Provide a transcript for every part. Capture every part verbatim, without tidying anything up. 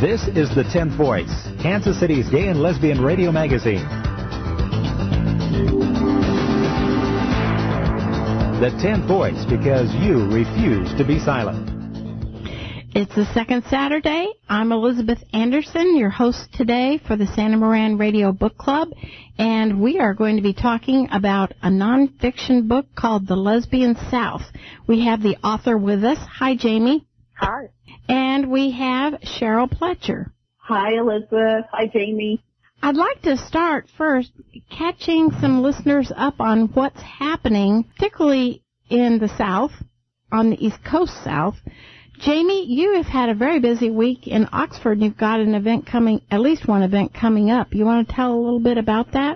This is The tenth Voice, Kansas City's gay and lesbian radio magazine. The tenth Voice, because you refuse to be silent. It's the second Saturday. I'm Elizabeth Anderson, your host today for the Santa Moran Radio Book Club, and we are going to be talking about a nonfiction book called The Lesbian South. We have the author with us. Hi, Jamie. Hi. And we have Cheryl Pletcher. Hi, Elizabeth. Hi, Jamie. I'd like to start first catching some listeners up on what's happening, particularly in the South, on the East Coast South. Jamie, you have had a very busy week in Oxford, and you've got an event coming, at least one event coming up. You want to tell a little bit about that?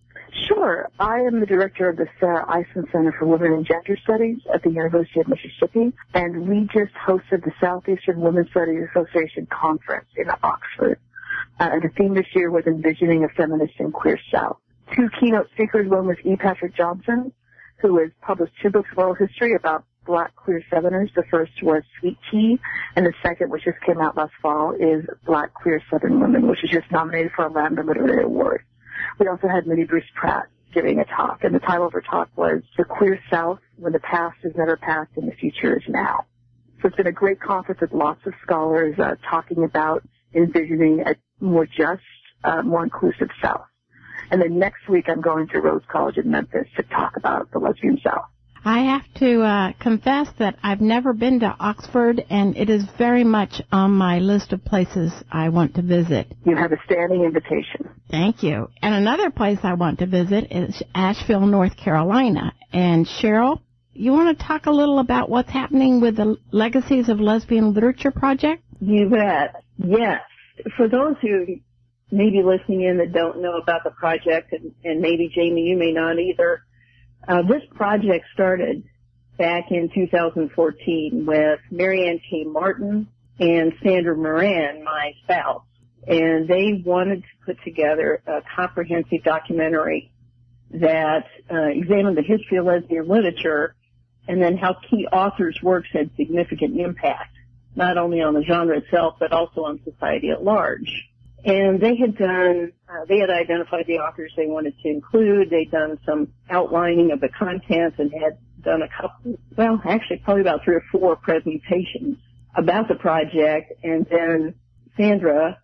Sure. I am the director of the Sarah Eisen Center for Women and Gender Studies at the University of Mississippi, and we just hosted the Southeastern Women's Studies Association Conference in Oxford. Uh, and the theme this year was Envisioning a Feminist and Queer South. Two keynote speakers, one was E. Patrick Johnson, who has published two books of oral history about Black queer Southerners. The first was Sweet Tea, and the second, which just came out last fall, is Black Queer Southern Women, which is just nominated for a Lambda Literary Award. We also had Minnie Bruce Pratt giving a talk, and the title of her talk was The Queer South, When the Past is Never Past and the Future is Now. So it's been a great conference with lots of scholars uh, talking about envisioning a more just, uh, more inclusive South. And then next week I'm going to Rhodes College in Memphis to talk about the lesbian South. I have to uh, confess that I've never been to Oxford, and it is very much on my list of places I want to visit. You have a standing invitation. Thank you. And another place I want to visit is Asheville, North Carolina. And Cheryl, you want to talk a little about what's happening with the Legacies of Lesbian Literature project? You bet. Yes. For those who may be listening in that don't know about the project, and, and maybe, Jamie, you may not either, Uh, this project started back in two thousand fourteen with Marianne K. Martin and Sandra Moran, my spouse, and they wanted to put together a comprehensive documentary that uh, examined the history of lesbian literature and then how key authors' works had significant impact, not only on the genre itself, but also on society at large. And they had done, uh, they had identified the authors they wanted to include. They'd done some outlining of the content and had done a couple, well, actually probably about three or four presentations about the project. And then Sandra,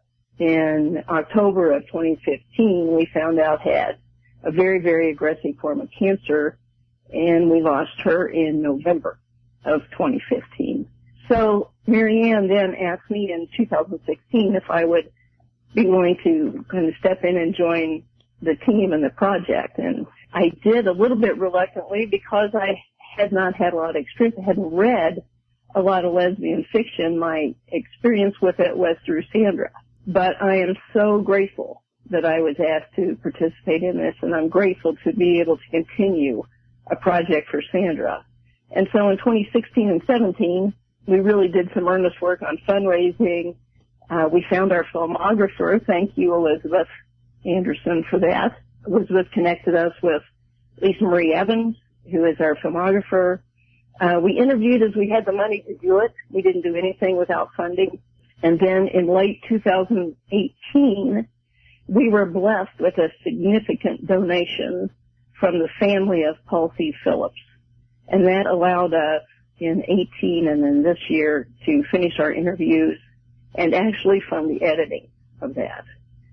in October of twenty fifteen, we found out had a very, very aggressive form of cancer, and we lost her in November of twenty fifteen. So Marianne then asked me in two thousand sixteen if I would be willing to kind of step in and join the team and the project. And I did a little bit reluctantly because I had not had a lot of experience. I hadn't read a lot of lesbian fiction. My experience with it was through Sandra. But I am so grateful that I was asked to participate in this, and I'm grateful to be able to continue a project for Sandra. And so in twenty sixteen and seventeen, we really did some earnest work on fundraising. Uh, we found our filmographer. Thank you, Elizabeth Anderson, for that. Elizabeth connected us with Lisa Marie Evans, who is our filmographer. Uh, we interviewed as we had the money to do it. We didn't do anything without funding. And then in late two thousand eighteen, we were blessed with a significant donation from the family of Paul C. Phillips. And that allowed us in eighteen and then this year to finish our interviews and actually fund the editing of that.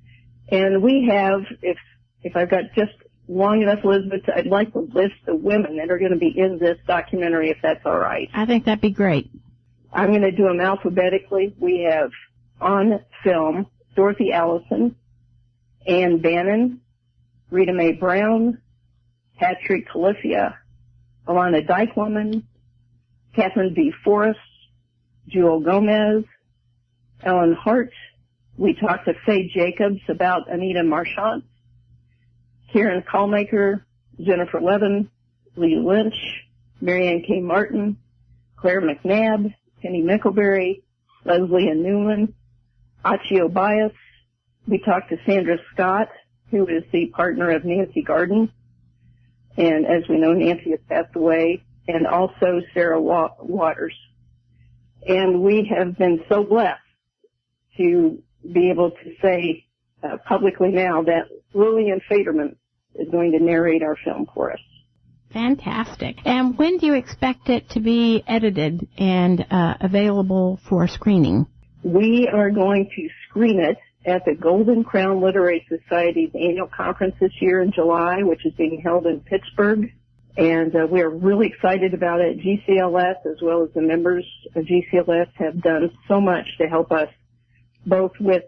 And we have, if if I've got just long enough, Elizabeth, I'd like to list the women that are going to be in this documentary, if that's all right. I think that'd be great. I'm going to do them alphabetically. We have on film Dorothy Allison, Ann Bannon, Rita Mae Brown, Patrick Califia, Alana Dykewoman, Catherine B. Forrest, Jewel Gomez, Ellen Hart. We talked to Faye Jacobs about Anita Marchant, Karen Callmaker, Jennifer Levin, Lee Lynch, Marianne K. Martin, Claire McNabb, Penny Mickleberry, Leslie Ann Newman, Achio Bias. We talked to Sandra Scott, who is the partner of Nancy Garden. And as we know, Nancy has passed away. And also Sarah Wa- Waters. And we have been so blessed to be able to say uh, publicly now that Lillian Faderman is going to narrate our film for us. Fantastic. And when do you expect it to be edited and uh, available for screening? We are going to screen it at the Golden Crown Literary Society's annual conference this year in July, which is being held in Pittsburgh. And uh, we're really excited about it. G C L S, as well as the members of G C L S, have done so much to help us, both with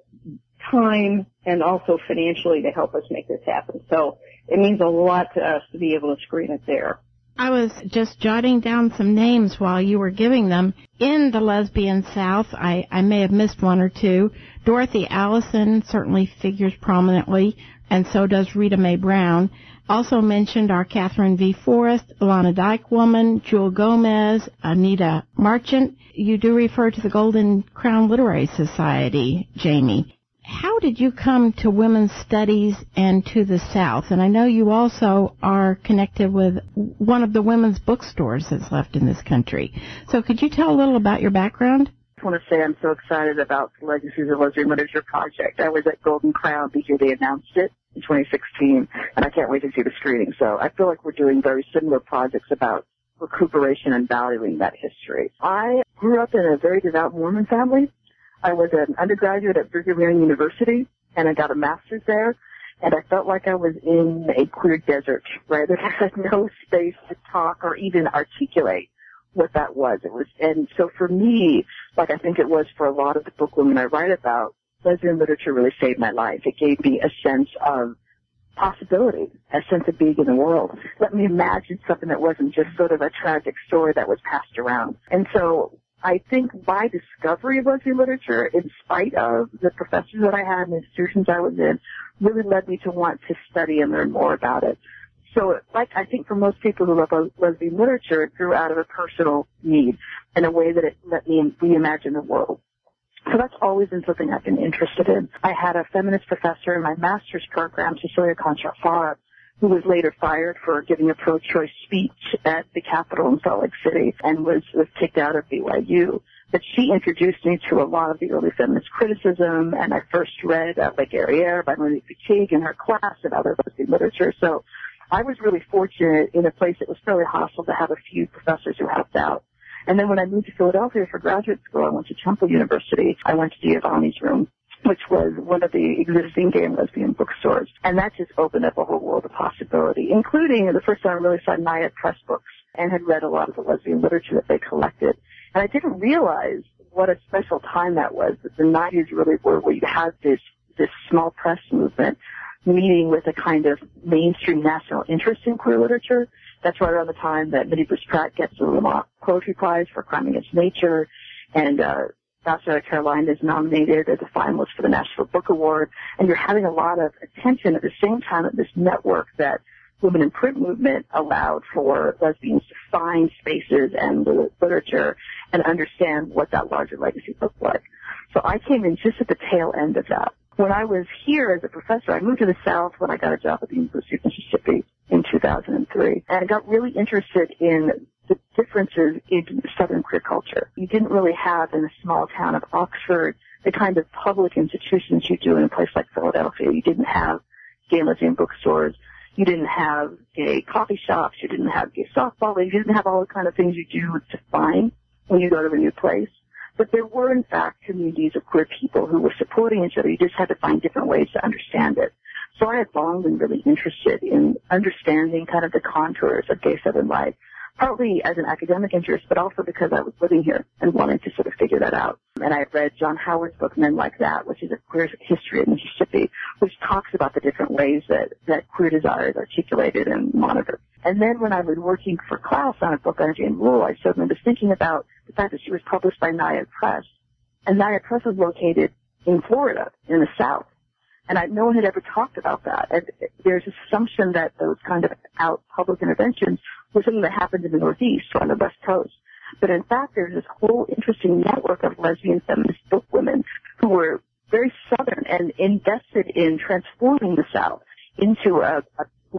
time and also financially, to help us make this happen. So it means a lot to us to be able to screen it there. I was just jotting down some names while you were giving them. In the Lesbian South, I, I may have missed one or two. Dorothy Allison certainly figures prominently, and so does Rita Mae Brown. Also mentioned are Catherine V. Forrest, Ilana Dykewoman, Jewel Gomez, Anita Marchant. You do refer to the Golden Crown Literary Society, Jamie. How did you come to women's studies and to the South? And I know you also are connected with one of the women's bookstores that's left in this country. So could you tell a little about your background? I want to say I'm so excited about the Legacies of Lesbian Literature project. I was at Golden Crown because they announced it in twenty sixteen, and I can't wait to see the screening. So I feel like we're doing very similar projects about recuperation and valuing that history. I grew up in a very devout Mormon family. I was an undergraduate at Brigham Young University, and I got a master's there, and I felt like I was in a queer desert, right? There had no space to talk or even articulate what that was. It was, and so for me, like I think it was for a lot of the book women I write about, lesbian literature really saved my life. It gave me a sense of possibility, a sense of being in the world. Let me imagine something that wasn't just sort of a tragic story that was passed around. And so I think my discovery of lesbian literature, in spite of the professors that I had and the institutions I was in, really led me to want to study and learn more about it. So, like I think for most people who love lesbian literature, it grew out of a personal need in a way that it let me reimagine the world. So that's always been something I've been interested in. I had a feminist professor in my master's program, Cecilia Concha-Farah, who was later fired for giving a pro-choice speech at the Capitol in Salt Lake City and was, was kicked out of B Y U. But she introduced me to a lot of the early feminist criticism, and I first read uh, La Guerrière by Monique Wittig in her class and other lesbian literature. So I was really fortunate in a place that was fairly hostile to have a few professors who helped out. And then when I moved to Philadelphia for graduate school, I went to Temple University. I went to Giovanni's Room, which was one of the existing gay and lesbian bookstores. And that just opened up a whole world of possibility, including the first time I really saw Naiad Press books and had read a lot of the lesbian literature that they collected. And I didn't realize what a special time that was, that the nineties really were where you had this, this small press movement meeting with a kind of mainstream national interest in queer literature. That's right around the time that Minnie Bruce Pratt gets the Lamont Poetry Prize for Crime Against Nature, and uh South Carolina is nominated as a finalist for the National Book Award, and you're having a lot of attention at the same time at this network that Women in Print movement allowed for lesbians to find spaces and literature and understand what that larger legacy looked like. So I came in just at the tail end of that. When I was here as a professor, I moved to the South when I got a job at the University of Mississippi in two thousand three, and I got really interested in the differences in Southern queer culture. You didn't really have in the small town of Oxford the kind of public institutions you do in a place like Philadelphia. You didn't have gay and lesbian bookstores. You didn't have gay coffee shops. You didn't have gay softball leagues. You didn't have all the kind of things you do to find when you go to a new place. But there were, in fact, communities of queer people who were supporting each other. You just had to find different ways to understand it. So I had long been really interested in understanding kind of the contours of gay Southern life, partly as an academic interest, but also because I was living here and wanted to sort of figure that out. And I read John Howard's book, Men Like That, which is a queer history of Mississippi, which talks about the different ways that, that queer desire is articulated and monitored. And then when I was working for Klaus on a book on Jane Rule, I suddenly was thinking about the fact that she was published by Naiad Press. And Naiad Press was located in Florida, in the South. And I, no one had ever talked about that. And there's this assumption that those kind of out public interventions were something that happened in the Northeast or on the West Coast. But in fact, there's this whole interesting network of lesbian feminist book women who were very Southern and invested in transforming the South into a, a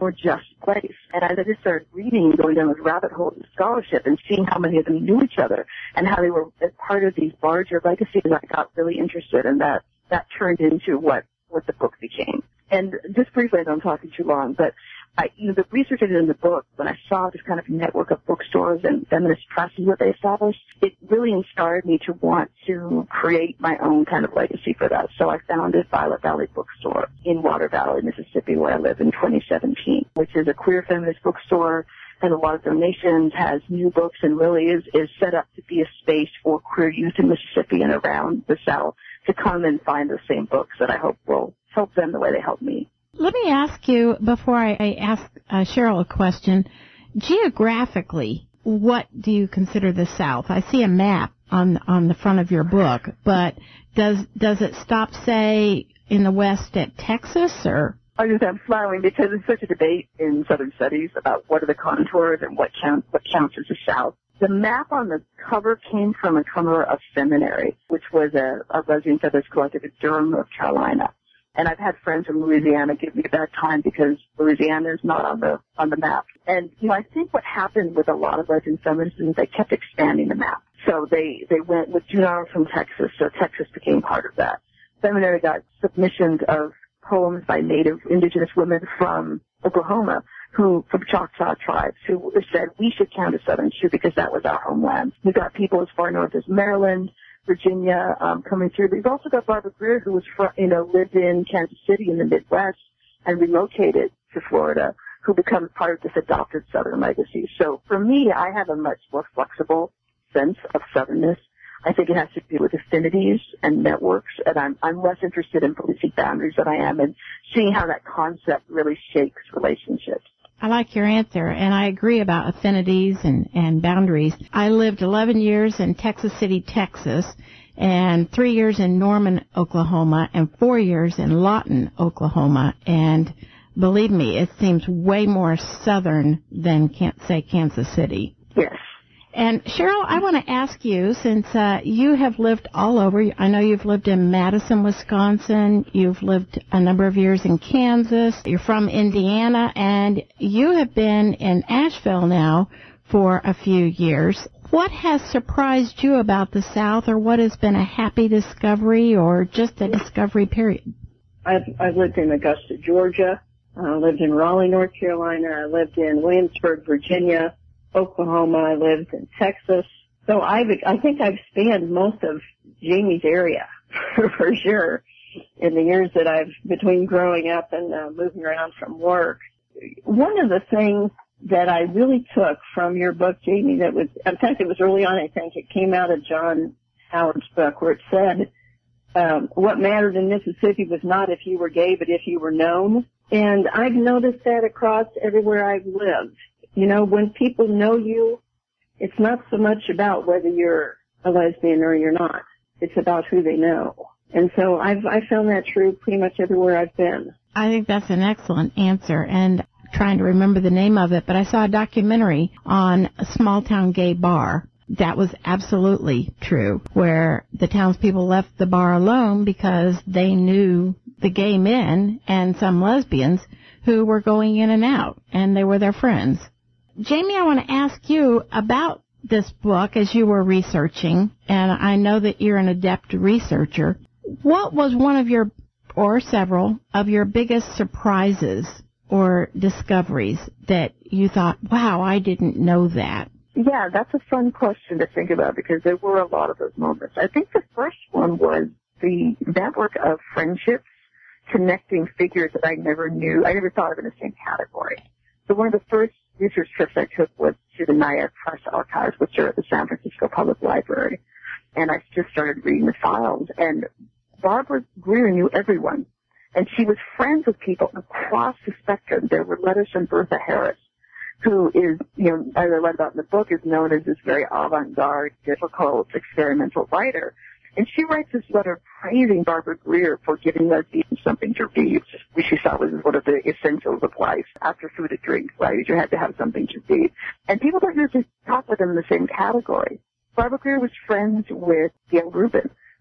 more just place. And as I just started reading and going down this rabbit hole of scholarship and seeing how many of them knew each other and how they were as part of these larger legacies, I got really interested, and that, that turned into what, what the book became. And just briefly, I know I'm talking too long, but I, you know, the research I did in the book, when I saw this kind of network of bookstores and feminist presses that they established, it really inspired me to want to create my own kind of legacy for that. So I founded Violet Valley Bookstore in Water Valley, Mississippi, where I live, in twenty seventeen, which is a queer feminist bookstore, has a lot of donations, has new books, and really is, is set up to be a space for queer youth in Mississippi and around the South to come and find the same books that I hope will help them the way they help me. Let me ask you, before I, I ask uh, Cheryl a question, geographically, what do you consider the South? I see a map on on the front of your book, but does does it stop, say, in the West at Texas, or? I just I'm smiling because there's such a debate in Southern studies about what are the contours and what counts what counts as the South. The map on the cover came from a cover of Seminary, which was a, a lesbian feminist collective in Durham, North Carolina. And I've had friends from Louisiana give me a bad time because Louisiana is not on the on the map. And you know, I think what happened with a lot of lesbian feminists is they kept expanding the map. So they they went with Juneau from Texas, so Texas became part of that. Seminary got submissions of poems by Native indigenous women from Oklahoma, who from Choctaw tribes, who said we should count as Southern too because that was our homeland. We got people as far north as Maryland, Virginia, um, coming through. But you've also got Barbara Greer, who was, from, you know, lived in Kansas City in the Midwest and relocated to Florida, who becomes part of this adopted Southern legacy. So for me, I have a much more flexible sense of Southernness. I think it has to do with affinities and networks, and I'm, I'm less interested in policing boundaries than I am in seeing how that concept really shapes relationships. I like your answer, and I agree about affinities and, and boundaries. I lived eleven years in Texas City, Texas, and three years in Norman, Oklahoma, and four years in Lawton, Oklahoma. And believe me, it seems way more southern than, say, Kansas City. Yes. And Cheryl, I want to ask you, since uh, you have lived all over, I know you've lived in Madison, Wisconsin, you've lived a number of years in Kansas, you're from Indiana, and you have been in Asheville now for a few years. What has surprised you about the South, or what has been a happy discovery, or just a discovery period? I've, I've lived in Augusta, Georgia. I lived in Raleigh, North Carolina. I lived in Williamsburg, Virginia. Oklahoma. I lived in Texas. So I've, I think I've spanned most of Jamie's area for sure in the years that I've, between growing up and uh, moving around from work. One of the things that I really took from your book, Jamie, that was, in fact, it was early on, I think, it came out of John Howard's book where it said, um, what mattered in Mississippi was not if you were gay, but if you were known. And I've noticed that across everywhere I've lived. You know, when people know you, it's not so much about whether you're a lesbian or you're not. It's about who they know. And so I've I found that true pretty much everywhere I've been. I think that's an excellent answer, and I'm trying to remember the name of it, but I saw a documentary on a small-town gay bar. That was absolutely true, where the townspeople left the bar alone because they knew the gay men and some lesbians who were going in and out, and they were their friends. Jamie, I want to ask you about this book as you were researching, and I know that you're an adept researcher. What was one of your, or several, of your biggest surprises or discoveries that you thought, wow, I didn't know that? Yeah, that's a fun question to think about because there were a lot of those moments. I think the first one was the network of friendships connecting figures that I never knew, I never thought of in the same category. So one of the first research trips I took was to the Nyack Press Archives, which are at the San Francisco Public Library. And I just started reading the files. And Barbara Greer knew everyone. And she was friends with people across the spectrum. There were letters from Bertha Harris, who is, you know, as I read about in the book, is known as this very avant-garde, difficult, experimental writer. And she writes this letter praising Barbara Greer for giving lesbians something to read, which she thought was one of the essentials of life. After food and drink, right, you had to have something to read. And people don't usually talk with them in the same category. Barbara Greer was friends with Gail Rubin,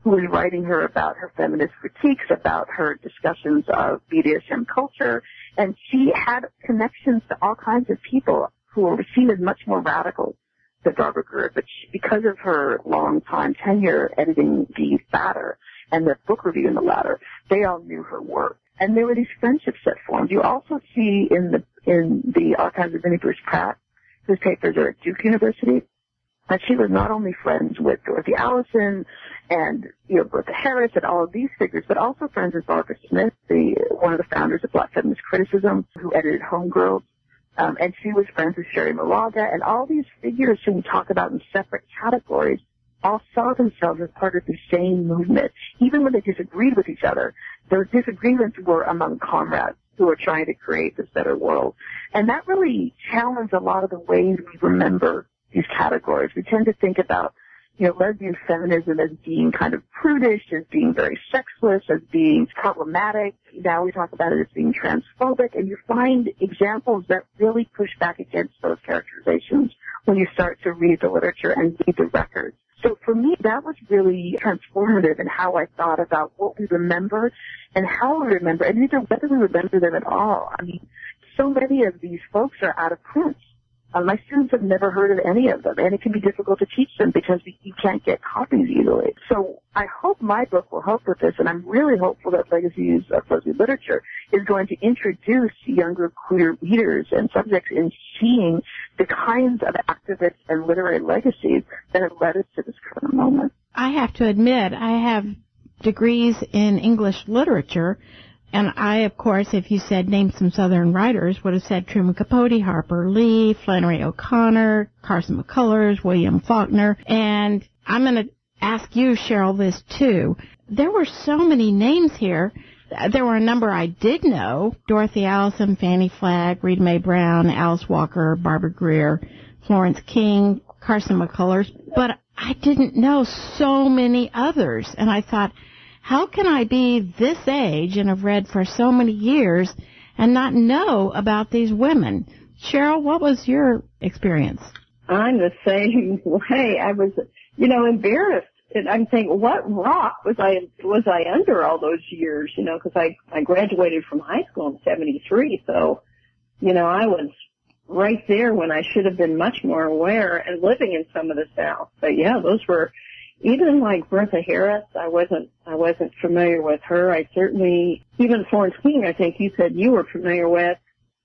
who was writing her about her feminist critiques, about her discussions of B D S M culture, and she had connections to all kinds of people who were seen as much more radical than Barbara Greer, but she, because of her long-time tenure editing the Ladder and the book review in the Ladder, they all knew her work. And there were these friendships that formed. You also see in the in the archives of Minnie Bruce Pratt, whose papers are at Duke University, that she was not only friends with Dorothy Allison and, you know, Bertha Harris and all of these figures, but also friends with Barbara Smith, the one of the founders of Black Feminist Criticism, who edited Homegirls. Um, and she was friends with Sherry Malaga, and all these figures who we talk about in separate categories all saw themselves as part of the same movement. Even when they disagreed with each other, those disagreements were among comrades who were trying to create this better world. And that really challenged a lot of the ways we remember these categories. We tend to think about, you know, lesbian feminism as being kind of prudish, as being very sexless, as being problematic. Now we talk about it as being transphobic, and you find examples that really push back against those characterizations when you start to read the literature and read the records. So for me, that was really transformative in how I thought about what we remember and how we remember, and either whether we remember them at all. I mean, so many of these folks are out of print. Uh, my students have never heard of any of them, and it can be difficult to teach them because you can't get copies easily. So I hope my book will help with this, and I'm really hopeful that Legacies of Lesbian Literature is going to introduce younger queer readers and subjects in seeing the kinds of activists and literary legacies that have led us to this current moment. I have to admit, I have degrees in English literature, and I, of course, if you said name some Southern writers, would have said Truman Capote, Harper Lee, Flannery O'Connor, Carson McCullers, William Faulkner. And I'm going to ask you, Cheryl, this too. There were so many names here. There were a number I did know: Dorothy Allison, Fannie Flagg, Rita Mae Brown, Alice Walker, Barbara Greer, Florence King, Carson McCullers. But I didn't know so many others. And I thought, how can I be this age and have read for so many years and not know about these women? Cheryl, what was your experience? I'm the same way. I was, you know, embarrassed. And I'm thinking, what rock was I was I under all those years? You know, because I I graduated from high school in seventy-three, so you know I was right there when I should have been much more aware and living in some of the South. But yeah, those were. Even like Bertha Harris, I wasn't, I wasn't familiar with her. I certainly, even Florence King, I think you said you were familiar with.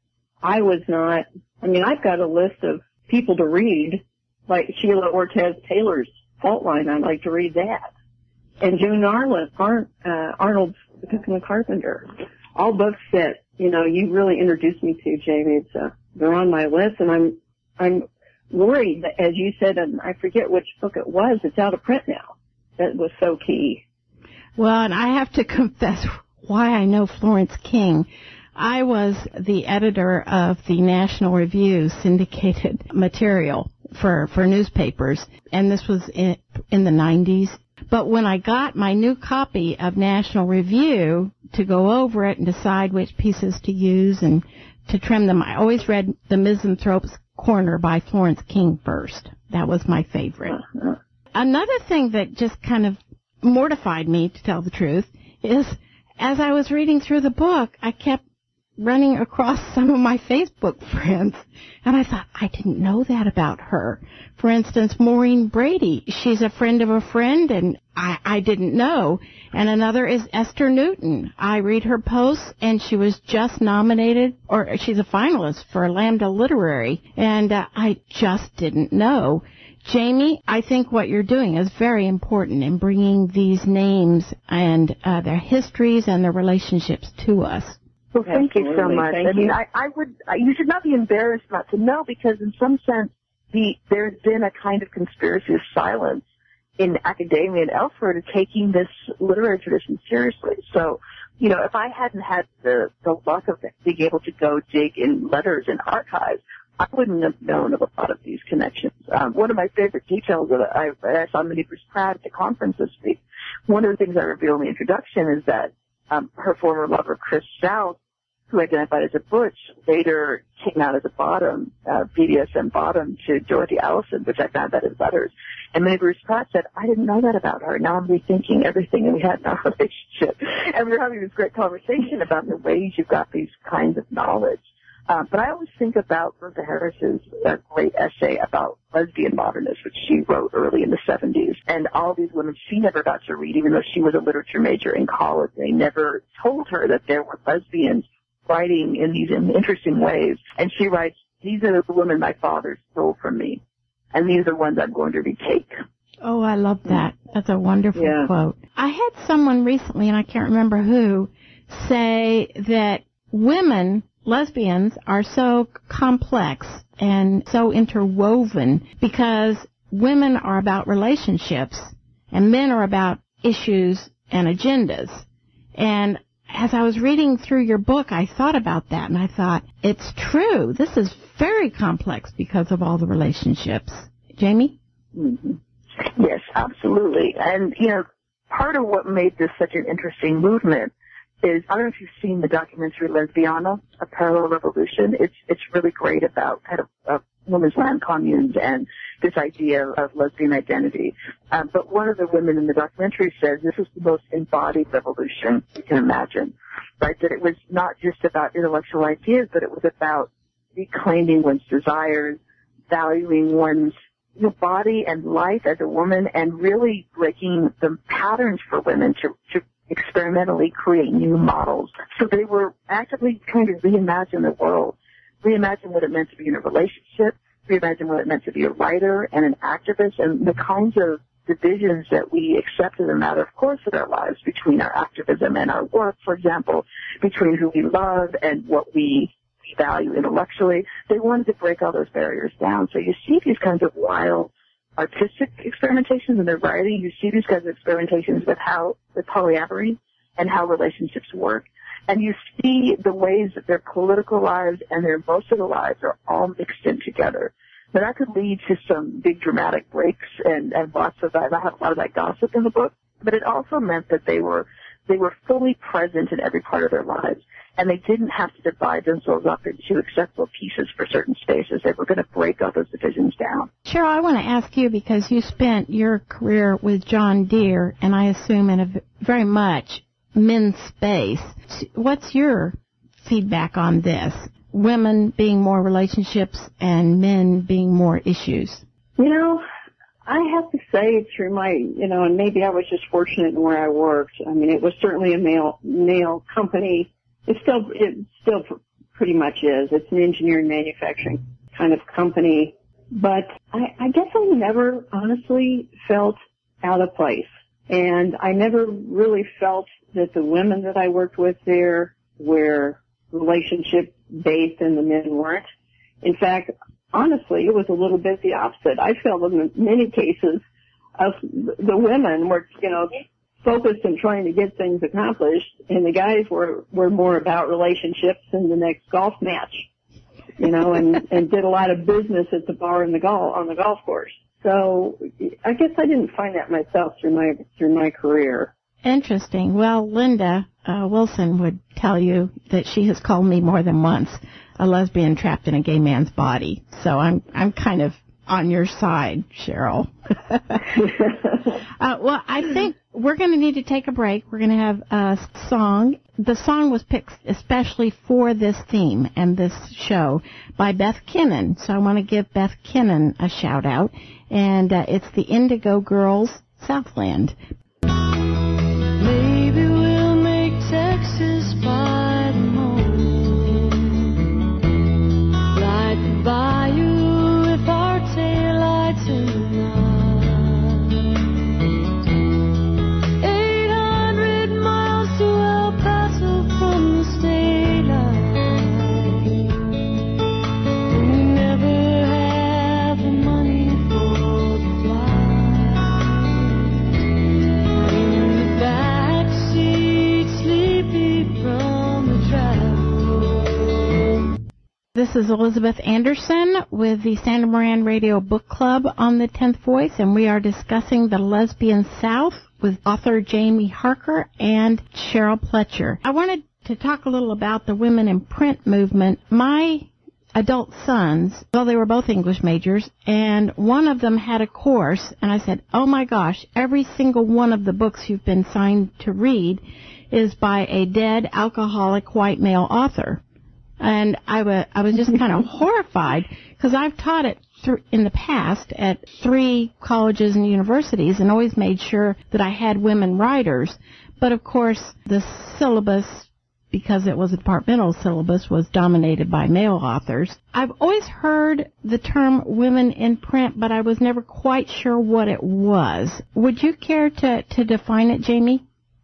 I was not. I mean, I've got a list of people to read, like Sheila Ortez Taylor's Fault Line. I'd like to read that. And June Arlen, Ar, uh, Arnold's The Cook and the Carpenter. All books that, you know, you really introduced me to, Jamie. It's, uh, they're on my list, and I'm, I'm, worried that, as you said, and I forget which book it was, it's out of print now. That was so key. Well, and I have to confess why I know Florence King. I was the editor of the National Review syndicated material for, for newspapers, and this was in, in the nineties. But when I got my new copy of National Review to go over it and decide which pieces to use and to trim them, I always read The Misanthrope's Corner by Florence King first. That was my favorite. Uh-huh. Another thing that just kind of mortified me, to tell the truth, is as I was reading through the book, I kept running across some of my Facebook friends, and I thought, I didn't know that about her. For instance, Maureen Brady. She's a friend of a friend, and I, I didn't know. And another is Esther Newton. I read her posts, and she was just nominated, or she's a finalist for Lambda Literary, and uh, I just didn't know. Jamie, I think what you're doing is very important in bringing these names and uh, their histories and their relationships to us. Well, thank Absolutely. you so much. Thank I mean, you. I, I would, I, you should not be embarrassed not to know, because in some sense, the, there's been a kind of conspiracy of silence in academia and elsewhere to taking this literary tradition seriously. So, you know, if I hadn't had the, the luck of being able to go dig in letters and archives, I wouldn't have known of a lot of these connections. Um, one of my favorite details that I, I saw Minnie Bruce Pratt at the conference this week, one of the things I revealed in the introduction is that um, her former lover, Chris South, who identified as a butch, later came out as a bottom, uh, B D S M bottom to Dorothy Allison, which I found out in letters. And Minnie Bruce Pratt said, I didn't know that about her. Now I'm rethinking everything we had in our relationship. And we were having this great conversation about the ways you've got these kinds of knowledge. Uh, but I always think about Bertha Harris's uh, great essay about lesbian modernists, which she wrote early in the seventies. And all these women she never got to read, even though she was a literature major in college. They never told her that there were lesbians writing in these interesting ways. And she writes, these are the women my father stole from me, and these are the ones I'm going to retake. Oh, I love that. That's a wonderful yeah. quote. I had someone recently, and I can't remember who, say that women, lesbians, are so complex and so interwoven because women are about relationships and men are about issues and agendas. And as I was reading through your book, I thought about that, and I thought, it's true. This is very complex because of all the relationships. Jamie? Mm-hmm. Yes, absolutely. And, you know, part of what made this such an interesting movement is, I don't know if you've seen the documentary Lesbiana, A Parallel Revolution. It's it's really great about kind of uh, women's land communes and this idea of lesbian identity. Um, but one of the women in the documentary says this was the most embodied revolution you can imagine, right? That it was not just about intellectual ideas, but it was about reclaiming one's desires, valuing one's you know, body and life as a woman, and really breaking the patterns for women to, to experimentally create new models. So they were actively trying to reimagine the world, reimagine what it meant to be in a relationship, reimagine what it meant to be a writer and an activist, and the kinds of divisions that we accept as a matter of course in our lives between our activism and our work, for example, between who we love and what we value intellectually. They wanted to break all those barriers down. So you see these kinds of wild artistic experimentations in their writing. You see these kinds of experimentations with how, with polyamory and how relationships work. And you see the ways that their political lives and their emotional lives are all mixed in together. Now that could lead to some big dramatic breaks and, and lots of that. I have a lot of that gossip in the book. But it also meant that they were, they were fully present in every part of their lives. And they didn't have to divide themselves up into acceptable pieces for certain spaces. They were going to break all those divisions down. Cheryl, I want to ask you, because you spent your career with John Deere, and I assume in a very much men's space. What's your feedback on this? Women being more relationships and men being more issues. You know, I have to say through my, you know, and maybe I was just fortunate in where I worked. I mean, it was certainly a male, male company. It still, it still pretty much is. It's an engineering manufacturing kind of company. But I, I guess I never honestly felt out of place. And I never really felt that the women that I worked with there were relationship based and the men weren't. In fact, honestly, it was a little bit the opposite. I felt in many cases of the women were, you know, focused on trying to get things accomplished, and the guys were, were more about relationships and the next golf match, you know, and, and did a lot of business at the bar and the golf, on the golf course. So I guess I didn't find that myself through my, through my career. Interesting. Well, Linda uh, Wilson would tell you that she has called me more than once a lesbian trapped in a gay man's body. So I'm, I'm kind of on your side, Cheryl. uh, well, I think we're going to need to take a break. We're going to have a song. The song was picked especially for this theme and this show by Beth Kinnan. So I want to give Beth Kinnan a shout out. And uh, it's the Indigo Girls, Southland. Maybe we'll make Texas by the moon, like the bayou if our taillights in the night. Eight hundred miles to El Paso from the state line. We never have the money for the flight. In the back seat, sleepy from the travel. This is Elizabeth Anderson with the Sandra Moran Radio Book Club on the tenth Voice, and we are discussing The Lesbian South with author Jamie Harker and Cheryl Pletcher. I want to to talk a little about the women in print movement. My adult sons, well, they were both English majors, and one of them had a course, and I said, oh my gosh, every single one of the books you've been signed to read is by a dead alcoholic white male author. And I was, I was just kind of horrified, because I've taught it th- in the past at three colleges and universities and always made sure that I had women writers. But, of course, the syllabus, because it was a departmental syllabus, was dominated by male authors. I've always heard the term women in print, but I was never quite sure what it was. Would you care to, to define it, Jamie?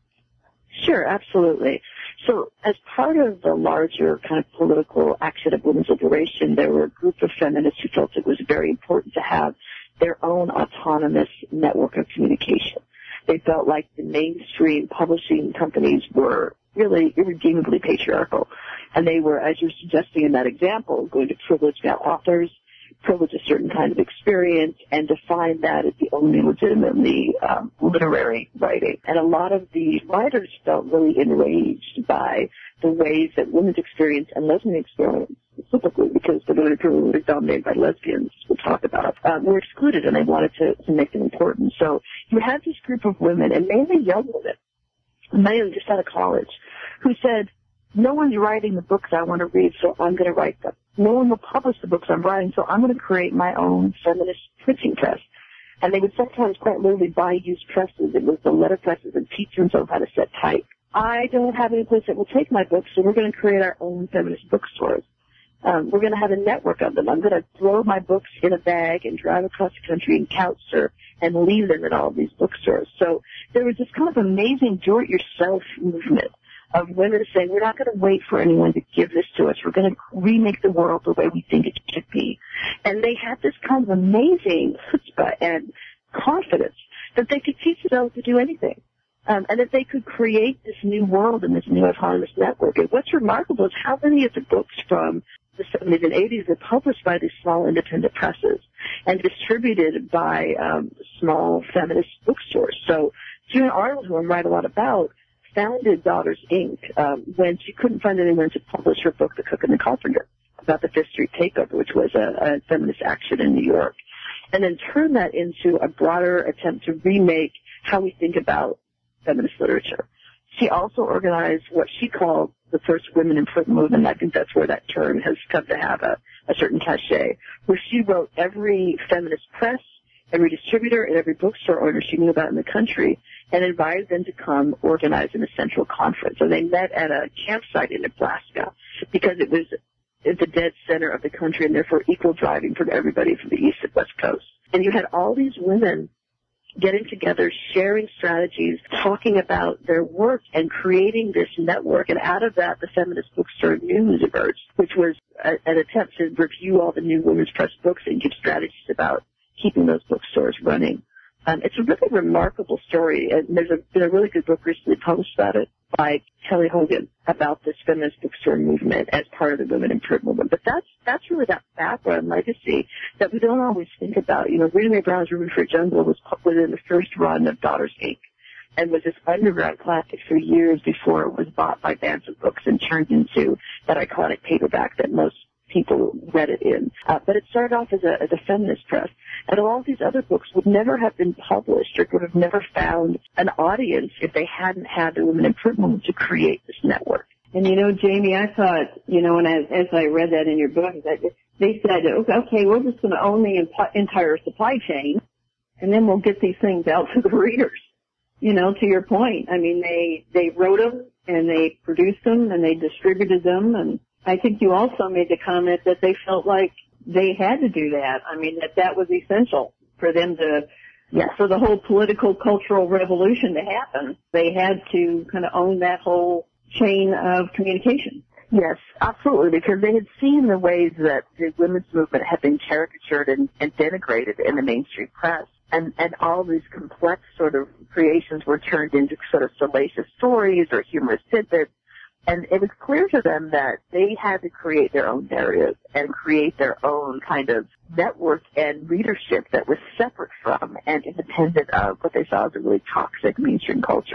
Sure, absolutely. So as part of the larger kind of political action of women's liberation, there were a group of feminists who felt it was very important to have their own autonomous network of communication. They felt like the mainstream publishing companies were really irredeemably patriarchal. And they were, as you're suggesting in that example, going to privilege male authors, privilege a certain kind of experience, and define that as the only legitimately um, literary writing. And a lot of the writers felt really enraged by the ways that women's experience and lesbian experience, specifically because the women who were dominated by lesbians, we'll talk about, um, were excluded, and they wanted to, to make them important. So you had this group of women, and mainly young women, many of them just out of college, who said, no one's writing the books I want to read, so I'm going to write them. No one will publish the books I'm writing, so I'm going to create my own feminist printing press. And they would sometimes quite literally buy used presses. It was the letter presses and teach themselves how to set type. I don't have any place that will take my books, so we're going to create our own feminist bookstores. Um, we're going to have a network of them. I'm going to throw my books in a bag and drive across the country and couch surf and leave them in all of these bookstores. So there was this kind of amazing do-it-yourself movement of women saying, we're not going to wait for anyone to give this to us. We're going to remake the world the way we think it should be. And they had this kind of amazing chutzpah and confidence that they could teach themselves to do anything. Um, and that they could create this new world and this new autonomous network. And what's remarkable is how many of the books from the seventies and eighties were published by these small independent presses and distributed by um, small feminist bookstores. So June Arnold, who I write a lot about, founded Daughters, Incorporated um, when she couldn't find anyone to publish her book, The Cook and the Carpenter, about the Fifth Street Takeover, which was a, a feminist action in New York, and then turned that into a broader attempt to remake how we think about feminist literature. She also organized what she called the first women in print movement. I think that's where that term has come to have a, a certain cachet, where she wrote every feminist press, every distributor, and every bookstore owner she knew about in the country, and invited them to come organize in a central conference. So they met at a campsite in Nebraska because it was at the dead center of the country and therefore equal driving from everybody from the east and west coast. And you had all these women getting together, sharing strategies, talking about their work, and creating this network. And out of that, the Feminist Bookstore News emerged, which was a, an attempt to review all the new women's press books and give strategies about keeping those bookstores running. Um, it's a really remarkable story, and there's a, been a really good book recently published about it by Kelly Hogan about this feminist bookstore movement as part of the women in print movement. But that's that's really that background legacy that we don't always think about. You know, Rita Mae Brown's Ruby for Jungle was within the first run of Daughters, Incorporated and was this underground classic for years before it was bought by Bands of Books and turned into that iconic paperback that most people read it in. Uh, but it started off as a, as a feminist press. And all of these other books would never have been published or would have never found an audience if they hadn't had the women in print movement to create this network. And, you know, Jamie, I thought, you know, and as, as I read that in your book, that they said, okay, we're just going to own the imp- entire supply chain, and then we'll get these things out to the readers. You know, to your point, I mean, they, they wrote them, and they produced them, and they distributed them, and I think you also made the comment that they felt like they had to do that. I mean, that that was essential for them to, yes. for the whole political, cultural revolution to happen. They had to kind of own that whole chain of communication. Yes, absolutely, because they had seen the ways that the women's movement had been caricatured and, and denigrated in the mainstream press. And, and all these complex sort of creations were turned into sort of salacious stories or humorous tidbits. And it was clear to them that they had to create their own narrative and create their own kind of network and readership that was separate from and independent of what they saw as a really toxic mainstream culture.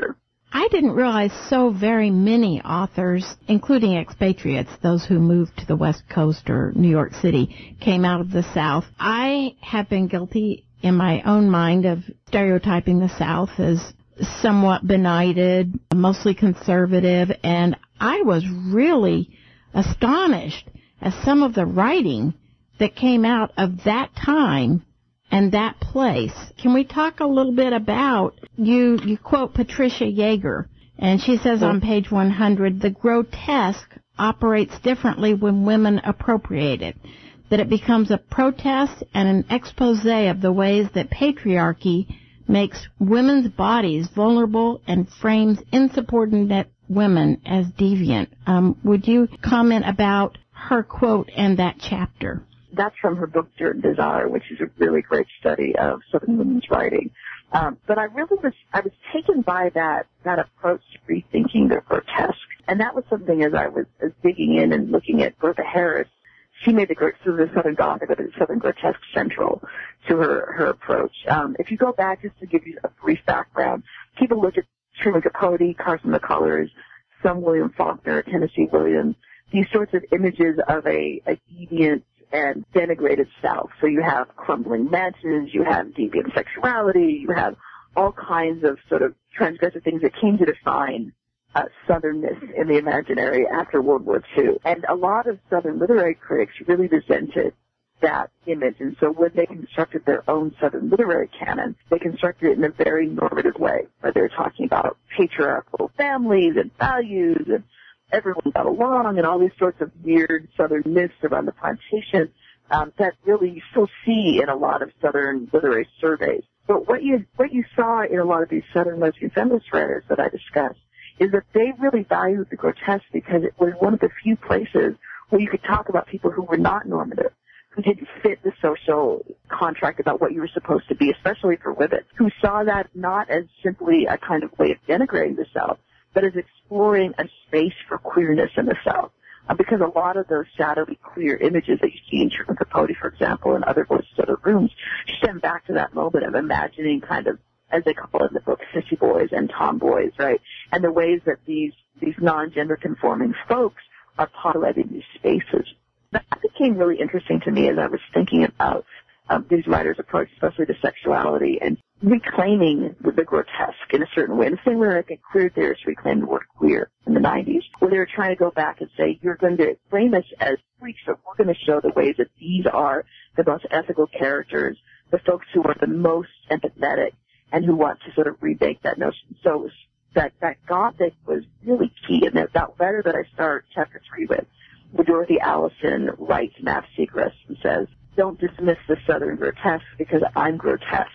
I didn't realize so very many authors, including expatriates, those who moved to the West Coast or New York City, came out of the South. I have been guilty in my own mind of stereotyping the South as somewhat benighted, mostly conservative, and I was really astonished at some of the writing that came out of that time and that place. Can we talk a little bit about, you, you quote Patricia Yeager, and she says on page one hundred, the grotesque operates differently when women appropriate it, that it becomes a protest and an expose of the ways that patriarchy makes women's bodies vulnerable and frames insubordinate women as deviant. Um, would you comment about her quote and that chapter? That's from her book, Dirt and Desire, which is a really great study of Southern women's writing. Um, but I really was, I was taken by that, that approach to rethinking the grotesque. And that was something as I was as digging in and looking at Bertha Harris. She made the, so the Southern Gothic, the Southern grotesque central to her, her approach. Um, if you go back, just to give you a brief background, people look at Truman Capote, Carson McCullers, some William Faulkner, Tennessee Williams, these sorts of images of a, a deviant and denigrated South. So you have crumbling mansions, you have deviant sexuality, you have all kinds of sort of transgressive things that came to define uh, Southernness in the imaginary after World War Two. And a lot of Southern literary critics really resented that image. And so when they constructed their own Southern literary canon, they constructed it in a very normative way, where they were talking about patriarchal families and values and everyone got along and all these sorts of weird Southern myths around the plantation um, that really you still see in a lot of Southern literary surveys. But what you what you saw in a lot of these Southern lesbian feminist writers that I discussed is that they really valued the grotesque because it was one of the few places where you could talk about people who were not normative, who didn't fit the social contract about what you were supposed to be, especially for women, who saw that not as simply a kind of way of denigrating the South, but as exploring a space for queerness in the South. Uh, because a lot of those shadowy queer images that you see in Truman Capote, for example, and other Voices of the Rooms, stem back to that moment of imagining kind of, as they call it in the book, sissy boys and tomboys, right? And the ways that these, these non-gender conforming folks are populating these spaces. That became really interesting to me as I was thinking about um, these writers' approach, especially to sexuality, and reclaiming the grotesque in a certain way. In the same way like queer theorists reclaimed the word queer in the nineties, where they were trying to go back and say, you're going to frame us as freaks, so we're going to show the ways that these are the most ethical characters, the folks who are the most empathetic, and who want to sort of remake that notion. So that, that Gothic was really key, and that, that letter that I start chapter three with, where Dorothy Allison writes Maps Segrest and says, don't dismiss the Southern grotesque because I'm grotesque.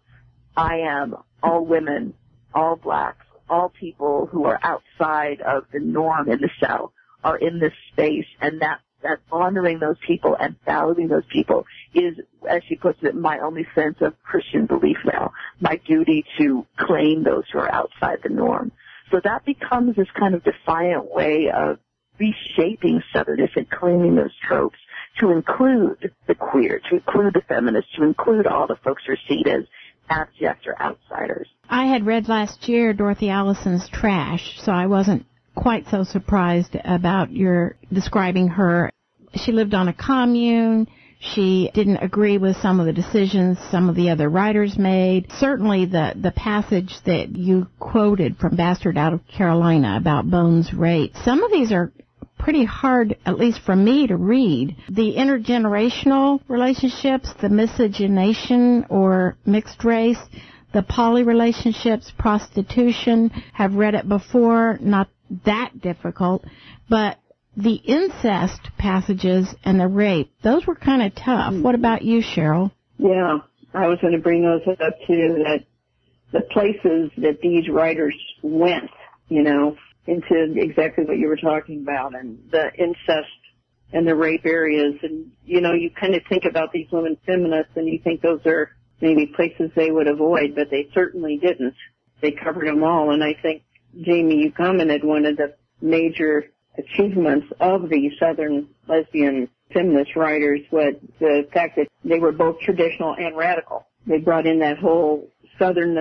I am all women, all blacks, all people who are outside of the norm in the South are in this space, and that, that honoring those people and valuing those people is, as she puts it, my only sense of Christian belief now, my duty to claim those who are outside the norm. So that becomes this kind of defiant way of reshaping Southernness and claiming those tropes to include the queer, to include the feminist, to include all the folks who are seen as abject or outsiders. I had read last year Dorothy Allison's Trash, so I wasn't quite so surprised about your describing her. She lived on a commune. She didn't agree with some of the decisions some of the other writers made. Certainly the, the passage that you quoted from Bastard Out of Carolina about Bones rape, some of these are pretty hard, at least for me, to read. The intergenerational relationships, the miscegenation or mixed race, the poly relationships, prostitution, have read it before, not that difficult, but the incest passages and the rape, those were kind of tough. What about you, Cheryl? Yeah, I was going to bring those up too, that the places that these writers went, you know, into exactly what you were talking about, and the incest and the rape areas. And, you know, you kind of think about these women feminists and you think those are maybe places they would avoid, but they certainly didn't. They covered them all. And I think, Jamie, you commented one of the major achievements of the Southern lesbian feminist writers was the fact that they were both traditional and radical. They brought in that whole Southernness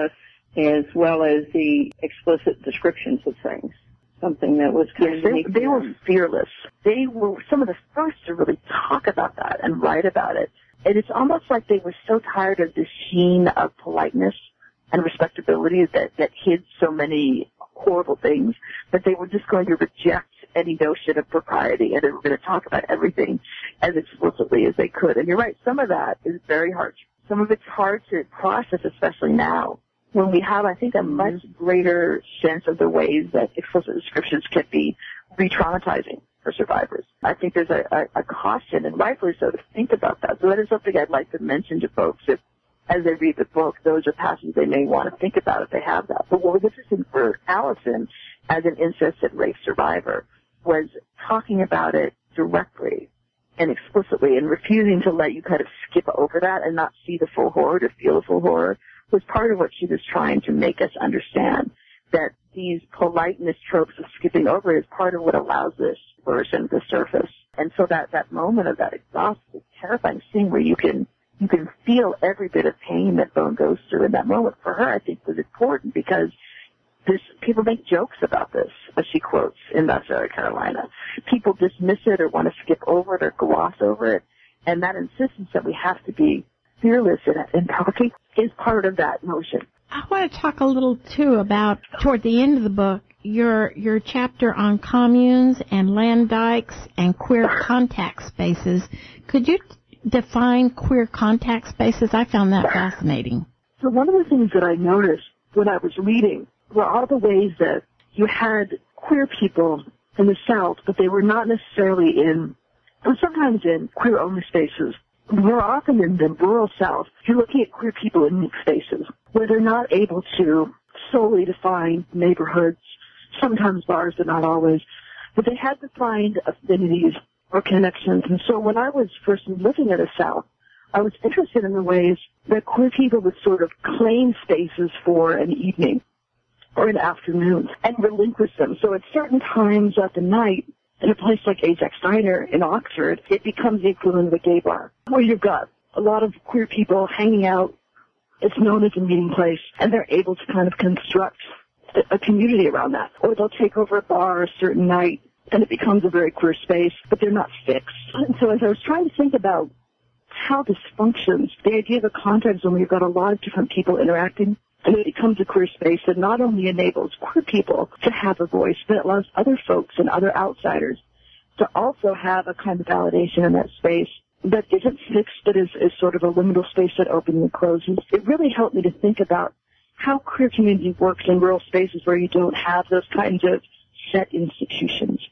as well as the explicit descriptions of things. Something that was kind yes, of they, they were fearless. They were some of the first to really talk about that and write about it. And it's almost like they were so tired of the sheen of politeness and respectability that, that hid so many horrible things that they were just going to reject any notion of propriety, and they were going to talk about everything as explicitly as they could. And you're right, some of that is very hard. Some of it's hard to process, especially now, when we have, I think, a much greater sense of the ways that explicit descriptions can be re-traumatizing for survivors. I think there's a, a, a caution, and rightfully so, to think about that. So that is something I'd like to mention to folks if, as they read the book, those are passages they may want to think about if they have that. But what was interesting for Allison as an incest and rape survivor was talking about it directly and explicitly and refusing to let you kind of skip over that and not see the full horror, to feel the full horror, was part of what she was trying to make us understand, that these politeness tropes of skipping over is part of what allows this version to surface. And so that, that moment of that exhausting, terrifying scene where you can you can feel every bit of pain that Bone goes through in that moment, for her, I think, was important because this, people make jokes about this, as she quotes in Best Seller Carolina. People dismiss it or want to skip over it or gloss over it. And that insistence that we have to be fearless in, in talking is part of that notion. I want to talk a little, too, about, toward the end of the book, your your chapter on communes and land dikes and queer contact spaces. Could you define queer contact spaces? I found that fascinating. So one of the things that I noticed when I was reading were all the ways that you had queer people in the South, but they were not necessarily in, or sometimes in queer-only spaces. More often in the rural South, you're looking at queer people in mixed spaces, where they're not able to solely define neighborhoods, sometimes bars, but not always, but they had to find affinities or connections. And so when I was first looking at the South, I was interested in the ways that queer people would sort of claim spaces for an evening or an afternoon and relinquish them. So at certain times of the night, in a place like Ajax Diner in Oxford, it becomes the equivalent of a gay bar, where you've got a lot of queer people hanging out. It's known as a meeting place, and they're able to kind of construct a community around that. Or they'll take over a bar a certain night, and it becomes a very queer space, but they're not fixed. And so as I was trying to think about how this functions, the idea of a contact zone where you've got a lot of different people interacting, and it becomes a queer space that not only enables queer people to have a voice, but it allows other folks and other outsiders to also have a kind of validation in that space that isn't fixed, but is, is sort of a liminal space that opens and closes. It really helped me to think about how queer community works in rural spaces where you don't have those kinds of set institutions.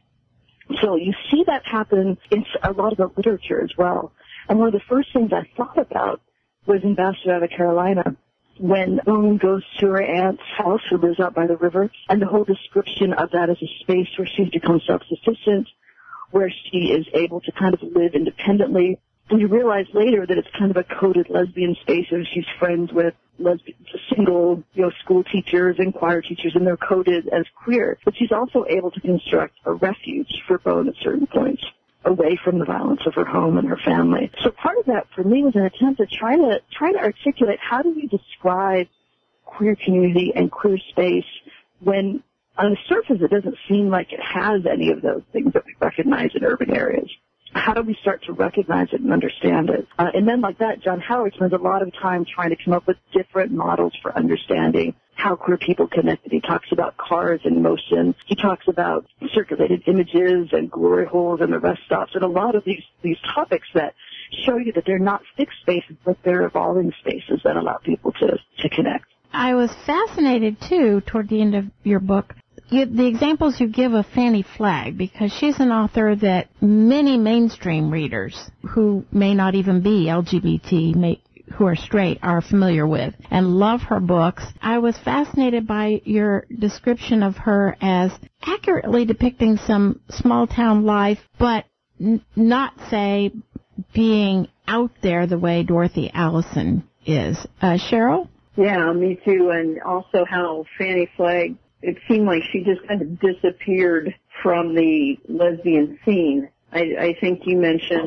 So you see that happen in a lot of the literature as well. And one of the first things I thought about was in Bastard out of Carolina, when Bone goes to her aunt's house who lives out by the river, and the whole description of that as a space where she's become self-sufficient, where she is able to kind of live independently. And you realize later that it's kind of a coded lesbian space, and she's friends with lesbian, single, you know, school teachers and choir teachers, and they're coded as queer. But she's also able to construct a refuge for Bone at certain points, away from the violence of her home and her family. So part of that for me was an attempt to try to try to articulate how do you describe queer community and queer space when on the surface it doesn't seem like it has any of those things that we recognize in urban areas. How do we start to recognize it and understand it? Uh, and then like that, John Howard spends a lot of time trying to come up with different models for understanding how queer people connected. He talks about cars in motion. He talks about circulated images and glory holes and the rest stops, and a lot of these, these topics that show you that they're not fixed spaces, but they're evolving spaces that allow people to, to connect. I was fascinated, too, toward the end of your book, you, the examples you give of Fanny Flagg, because she's an author that many mainstream readers who may not even be L G B T, may, who are straight, are familiar with and love her books. I was fascinated by your description of her as accurately depicting some small-town life, but n- not, say, being out there the way Dorothy Allison is. Uh, Cheryl? Yeah, me too. And also how Fanny Flagg, it seemed like she just kind of disappeared from the lesbian scene. I, I think you mentioned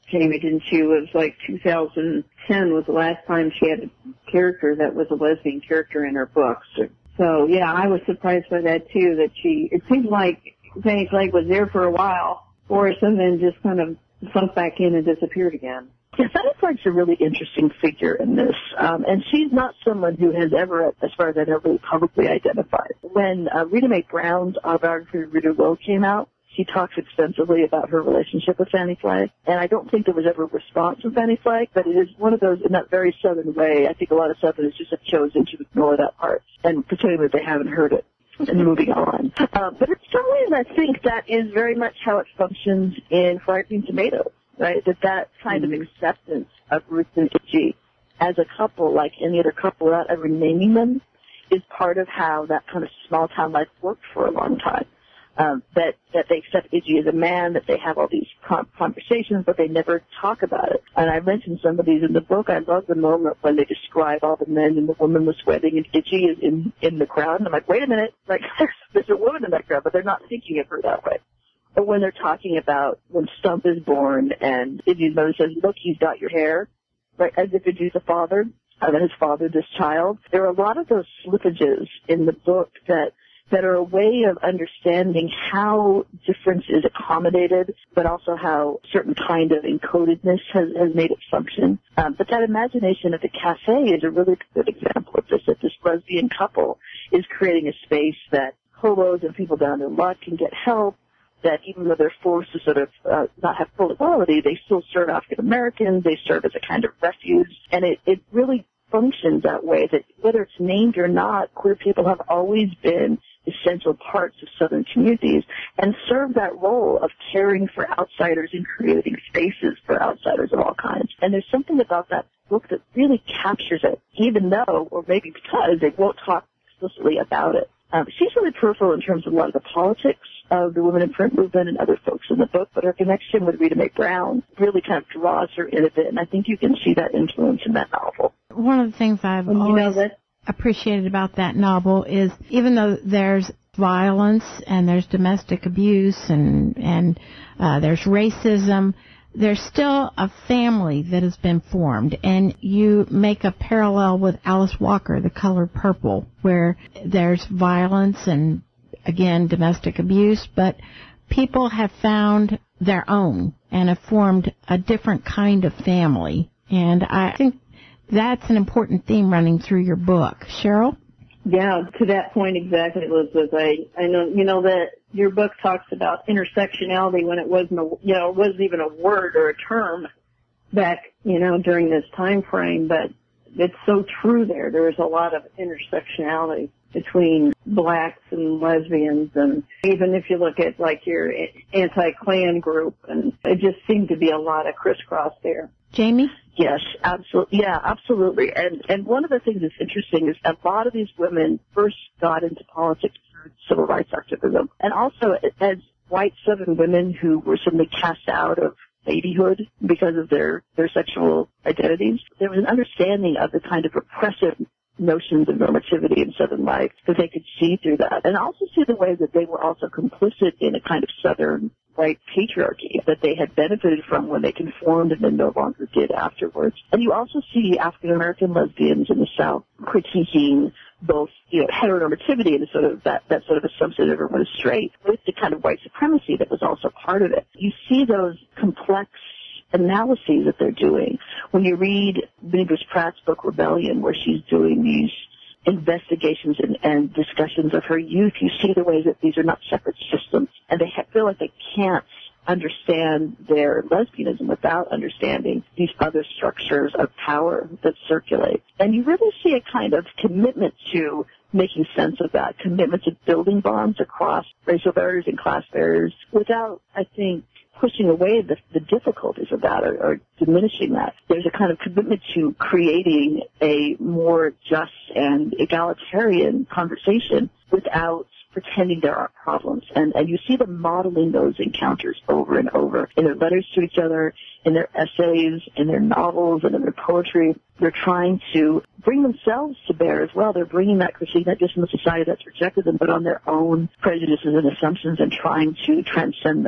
Jamie, didn't she? It was like two thousand ten was the last time she had a character that was a lesbian character in her books. So, yeah, I was surprised by that, too, that she, it seemed like Fanny Flagg was there for a while, Boris, and then just kind of sunk back in and disappeared again. Yeah, Fanny Flagg's a really interesting figure in this, um, and she's not someone who has ever, as far as I know, really publicly identified. When uh, Rita Mae Brown's autobiography, Rita Will, came out, she talks extensively about her relationship with Fanny Flagg, and I don't think there was ever a response from Fanny Flagg, but it is one of those, in that very Southern way, I think a lot of Southerners just have chosen to ignore that part and pretend that they haven't heard it. And moving on. Uh, but in some ways, I think that is very much how it functions in Fried Green Tomatoes, right? That that kind mm-hmm. of acceptance of Ruth and Iggy as a couple, like any other couple, without ever naming them, is part of how that kind of small-town life worked for a long time. Um, that, that they accept Iggy as a man, that they have all these conversations, but they never talk about it. And I mentioned some of these in the book. I love the moment when they describe all the men in the womanless wedding, and Iggy is in, in the crowd. And I'm like, wait a minute, like, there's, there's a woman in that crowd, but they're not thinking of her that way. Or when they're talking about when Stump is born, and Iggy's mother says, look, he's got your hair, right, as if Iggy's a father, and then his father, this child. There are a lot of those slippages in the book that that are a way of understanding how difference is accommodated, but also how certain kind of encodedness has, has made it function. Um, but that imagination at the cafe is a really good example of this, that this lesbian couple is creating a space that hobos and people down their luck can get help, that even though they're forced to sort of uh, not have full equality, they still serve African Americans, they serve as a kind of refuge, and it, it really functions that way, that whether it's named or not, queer people have always been essential parts of Southern communities and serve that role of caring for outsiders and creating spaces for outsiders of all kinds. And there's something about that book that really captures it, even though, or maybe because, they won't talk explicitly about it. Um, she's really peripheral in terms of a lot of the politics of the women in print movement and other folks in the book, but her connection with Rita Mae Brown really kind of draws her in a bit, and I think you can see that influence in that novel. One of the things I've and always you know that? appreciated about that novel is even though there's violence and there's domestic abuse and, and uh, there's racism, there's still a family that has been formed, and you make a parallel with Alice Walker, The Color Purple, where there's violence and, again, domestic abuse, but people have found their own and have formed a different kind of family. And I think that's an important theme running through your book. Cheryl? Yeah, to that point exactly, Elizabeth. I, I know, you know, that your book talks about intersectionality when it wasn't, a, you know, it wasn't even a word or a term back, you know, during this time frame, but it's so true there. There's a lot of intersectionality between blacks and lesbians, and even if you look at, like, your anti-Klan group, and it just seemed to be a lot of crisscross there. Jamie? Yes, absolutely. Yeah, absolutely. And and one of the things that's interesting is a lot of these women first got into politics through civil rights activism, and also as white Southern women who were suddenly cast out of babyhood because of their their sexual identities. There was an understanding of the kind of repressive notions of normativity in Southern life that they could see through that, and also see the way that they were also complicit in a kind of Southern white patriarchy that they had benefited from when they conformed and then no longer did afterwards. And you also see African American lesbians in the South critiquing both, you know, heteronormativity and sort of that, that sort of assumption that everyone is straight with the kind of white supremacy that was also part of it. You see those complex analyses that they're doing. When you read Minnie Bruce Pratt's book Rebellion, where she's doing these investigations and, and discussions of her youth, you see the ways that these are not separate systems, and they ha- feel like they can't understand their lesbianism without understanding these other structures of power that circulate. And you really see a kind of commitment to making sense of that, commitment to building bonds across racial barriers and class barriers without, I think, pushing away the, the difficulties of that or, or diminishing that. There's a kind of commitment to creating a more just and egalitarian conversation without pretending there aren't problems. And, and you see them modeling those encounters over and over in their letters to each other, in their essays, in their novels, and in their poetry. They're trying to bring themselves to bear as well. They're bringing that critique not just in the society that's rejected them, but on their own prejudices and assumptions and trying to transcend those.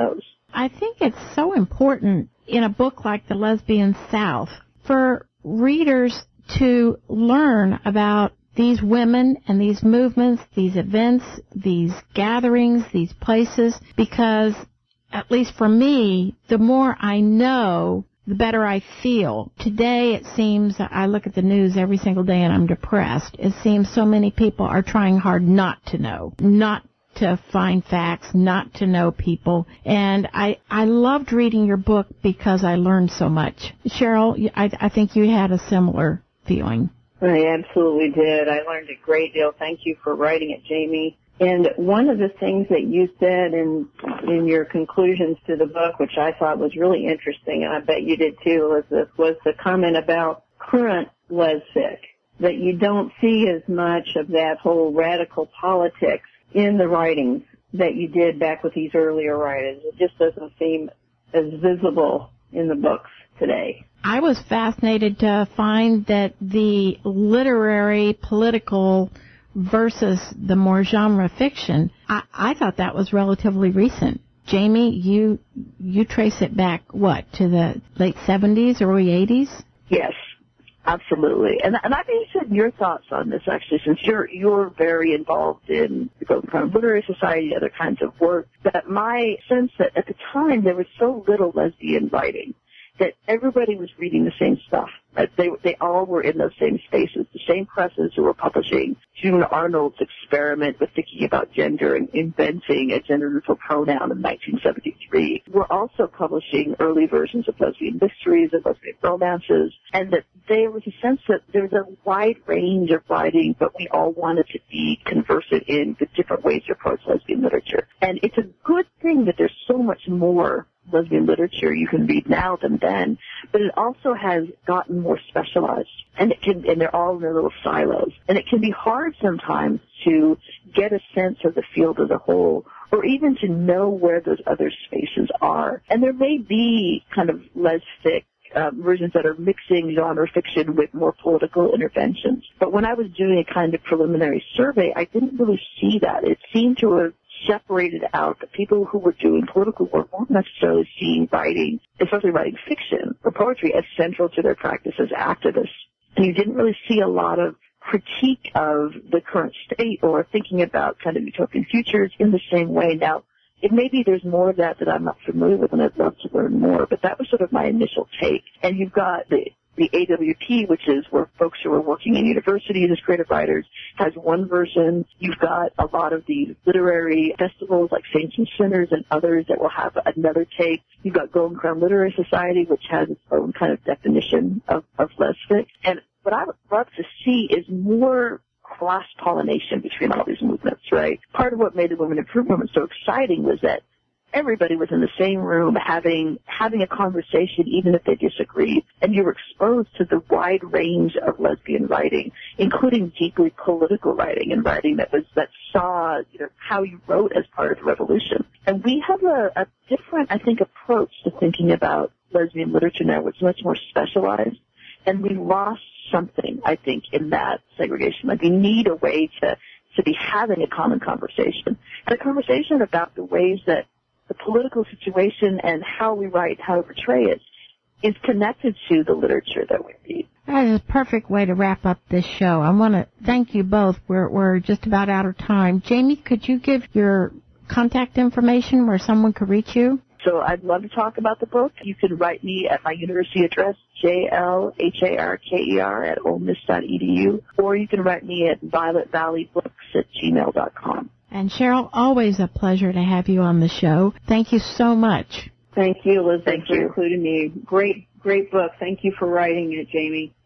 I think it's so important in a book like The Lesbian South for readers to learn about these women and these movements, these events, these gatherings, these places, because, at least for me, the more I know, the better I feel. Today, it seems, I look at the news every single day and I'm depressed. It seems so many people are trying hard not to know, not to find facts, not to know people. And I, I loved reading your book because I learned so much. Cheryl, I, I think you had a similar feeling. I absolutely did. I learned a great deal. Thank you for writing it, Jamie. And one of the things that you said in in your conclusions to the book, which I thought was really interesting, and I bet you did too, Elizabeth, was the comment about current lesfic, that you don't see as much of that whole radical politics in the writings that you did back with these earlier writers. It just doesn't seem as visible in the books today. I was fascinated to find that the literary, political versus the more genre fiction, I, I thought that was relatively recent. Jamie, you you trace it back, what, to the late seventies, early eighties? Yes, absolutely. And and I'd be interested in your thoughts on this, actually, since you're you're very involved in the Golden Crown Literary Society, other kinds of work, that my sense that at the time there was so little lesbian writing that everybody was reading the same stuff. Right? They they all were in those same spaces, the same presses who were publishing June Arnold's experiment with thinking about gender and inventing a gender-neutral pronoun in nineteen seventy-three. We're also publishing early versions of lesbian mysteries and lesbian romances, and that there was a sense that there was a wide range of writing, but we all wanted to be conversant in the different ways to approach lesbian literature. And it's a good thing that there's so much more lesbian literature you can read now than then, but it also has gotten more specialized, and it can, and they're all in their little silos, and it can be hard sometimes to get a sense of the field as a whole, or even to know where those other spaces are. And there may be kind of lesfic Um, versions that are mixing genre fiction with more political interventions. But when I was doing a kind of preliminary survey, I didn't really see that. It seemed to have separated out the people who were doing political work weren't necessarily seeing writing, especially writing fiction or poetry, as central to their practice as activists. And you didn't really see a lot of critique of the current state or thinking about kind of utopian futures in the same way. Now, it may be there's more of that that I'm not familiar with, and I'd love to learn more, but that was sort of my initial take. And you've got the the A W P, which is where folks who are working in universities as creative writers, has one version. You've got a lot of these literary festivals like Saints and Sinners and others that will have another take. You've got Golden Crown Literary Society, which has its own kind of definition of, of lesfic. And what I would love to see is more cross-pollination between all these movements, right? Part of what made the Women in Print movement so exciting was that everybody was in the same room having having a conversation, even if they disagreed, and you were exposed to the wide range of lesbian writing, including deeply political writing and writing that was that saw, you know, how you wrote as part of the revolution. And we have a, a different, I think, approach to thinking about lesbian literature now, which is much more specialized, and we lost something, I think, in that segregation. Like, we need a way to to be having a common conversation, and a conversation about the ways that the political situation and how we write, how we portray it, is connected to the literature that we read. That is a perfect way to wrap up this show. I want to thank you both. We're, we're just about out of time. Jamie, could you give your contact information where someone could reach you? So I'd love to talk about the book. You can write me at my university address, J L H A R K E R at ole miss dot e d u, or you can write me at violet valley books at gmail dot com. And Cheryl, always a pleasure to have you on the show. Thank you so much. Thank you, Elizabeth, Thank for you. including me. Great, great book. Thank you for writing it, Jamie.